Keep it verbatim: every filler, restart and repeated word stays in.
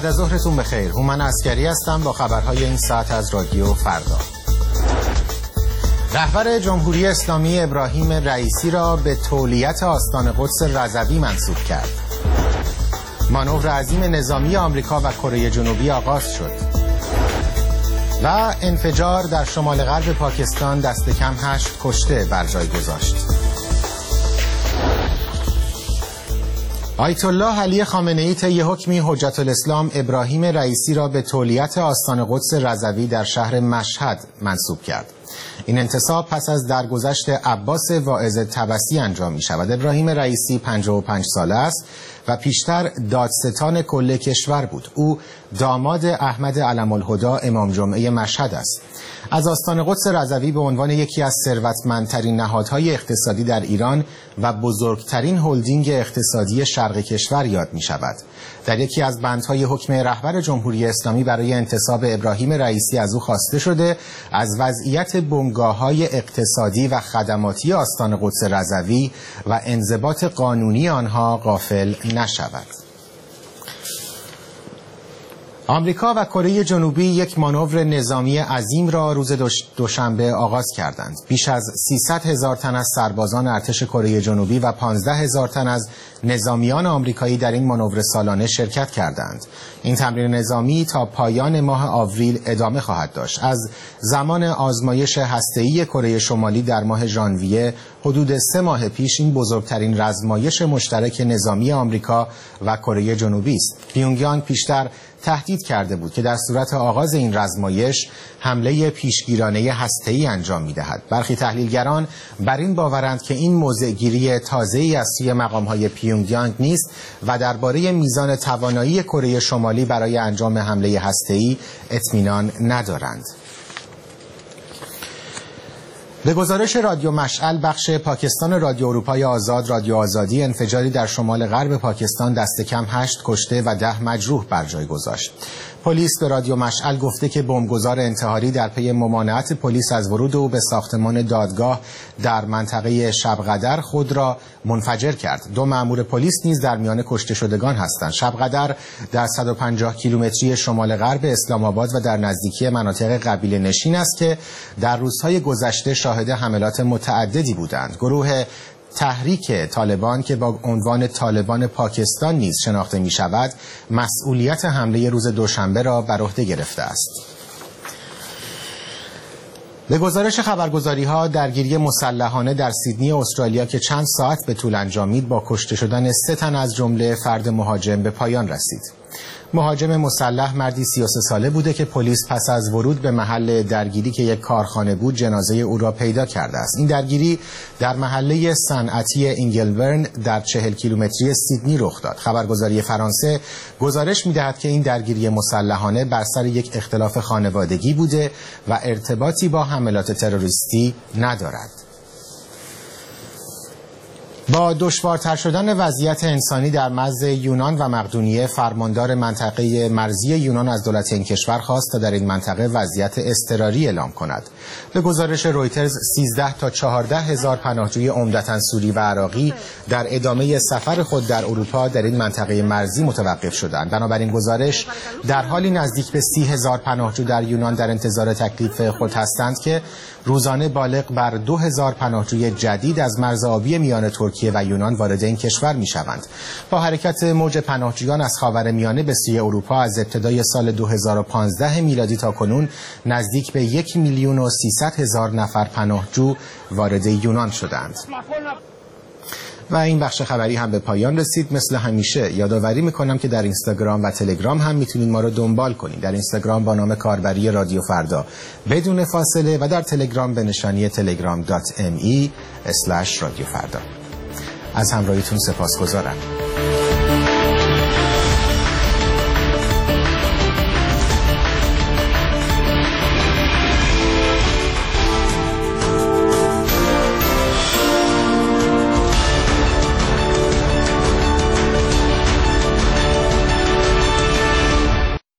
بعد از ظهرتون بخیر. هومن عسکری هستم با خبرهای این ساعت از رادیو فردا. رهبر جمهوری اسلامی ابراهیم رئیسی را به تولیت آستان قدس رضوی منصوب کرد. مانور عظیم نظامی آمریکا و کره جنوبی آغاز شد. و انفجار در شمال غرب پاکستان دست کم هشت کشته بر جای گذاشت. آیت الله علی خامنه‌ای طی حکمی حجت الاسلام ابراهیم رئیسی را به تولیت آستان قدس رضوی در شهر مشهد منصوب کرد. این انتصاب پس از درگذشت عباس واعظ طبسی انجام می شود. ابراهیم رئیسی پنجاه و پنج ساله است و پیشتر دادستان کل کشور بود. او داماد احمد علم الهدی امام جمعه مشهد است. از آستان قدس رضوی به عنوان یکی از ثروتمندترین نهادهای اقتصادی در ایران و بزرگترین هلدینگ اقتصادی شرق کشور یاد می شود. در یکی از بندهای حکم رهبر جمهوری اسلامی برای انتصاب ابراهیم رئیسی از او خواسته شده از وضعیت بنگاه‌های اقتصادی و خدماتی آستان قدس رضوی و انضباط قانونی آنها غافل نشود. آمریکا و کره جنوبی یک مانور نظامی عظیم را روز دوشنبه آغاز کردند. بیش از سیصد هزار تن از سربازان ارتش کره جنوبی و پانزده هزار تن از نظامیان آمریکایی در این مانور سالانه شرکت کردند. این تمرین نظامی تا پایان ماه آوریل ادامه خواهد داشت. از زمان آزمایش هسته‌ای کره شمالی در ماه ژانویه حدود سه ماه پیش این بزرگترین رزمایش مشترک نظامی آمریکا و کره جنوبی است. پیونگیانگ پیشتر تهدید کرده بود که در صورت آغاز این رزمایش حمله پیشگیرانه هسته‌ای انجام می‌دهد. برخی تحلیلگران بر این باورند که این موضع‌گیری تازه‌ای از سوی مقام‌های پیونگیانگ نیست و درباره میزان توانایی کره شمالی برای انجام حمله هسته‌ای اطمینان ندارند. به گزارش رادیو مشعل بخش پاکستان رادیو اروپای آزاد رادیو آزادی انفجاری در شمال غرب پاکستان دست کم هشت کشته و ده مجروح بر جای گذاشت. پلیس به رادیو مشعل گفته که بمبگذار انتحاری در پی ممانعت پلیس از ورود او به ساختمان دادگاه در منطقه شبقدر خود را منفجر کرد. دو مأمور پلیس نیز در میان کشته شدگان هستند. شبقدر در صد و پنجاه کیلومتری شمال غرب اسلام آباد و در نزدیکی مناطق قبیله نشین است که در روزهای گذشته شاهد حملات متعددی بودند. گروه تحریک طالبان که با عنوان طالبان پاکستان نیز شناخته می شود مسئولیت حمله روز دوشنبه را بر عهده گرفته است. به گزارش خبرگزاری ها درگیری مسلحانه در سیدنی استرالیا که چند ساعت به طول انجامید با کشته شدن سه تن از جمله فرد مهاجم به پایان رسید. مهاجم مسلح مردی سی و سه ساله بوده که پلیس پس از ورود به محل درگیری که یک کارخانه بود جنازه او را پیدا کرده است. این درگیری در محله صنعتی اینگلبرن در چهل کیلومتری سیدنی رخ داد. خبرگزاری فرانسه گزارش می‌دهد که این درگیری مسلحانه بر سر یک اختلاف خانوادگی بوده و ارتباطی با حملات تروریستی ندارد. با دشوارتر شدن وضعیت انسانی در مرز یونان و مقدونیه فرماندار منطقه مرزی یونان از دولت این کشور خواست تا در این منطقه وضعیت اضطراری اعلام کند. به گزارش رویترز سیزده تا چهارده هزار پناهجوی عمدتاً سوری و عراقی در ادامه سفر خود در اروپا در این منطقه مرزی متوقف شدند. بنابراین گزارش در حالی نزدیک به سی هزار پناهجو در یونان در انتظار تکلیف خود هستند که روزانه بالغ بر دو هزار پناهجوی جدید از مرز آبی میان ترکیه و یونان وارد این کشور می شوند. با حرکت موج پناهجویان از خاورمیانه به سوی اروپا از ابتدای سال دو هزار و پانزده میلادی تا کنون نزدیک به یک میلیون و سیصد هزار نفر پناهجو وارد یونان شدند. و این بخش خبری هم به پایان رسید. مثل همیشه یادآوری میکنم که در اینستاگرام و تلگرام هم میتونید ما رو دنبال کنید. در اینستاگرام با نام کاربری رادیو فردا بدون فاصله و در تلگرام به نشانی تلگرام دات ام ای اسلش رادیو فردا. از همراهیتون سپاسگزارم.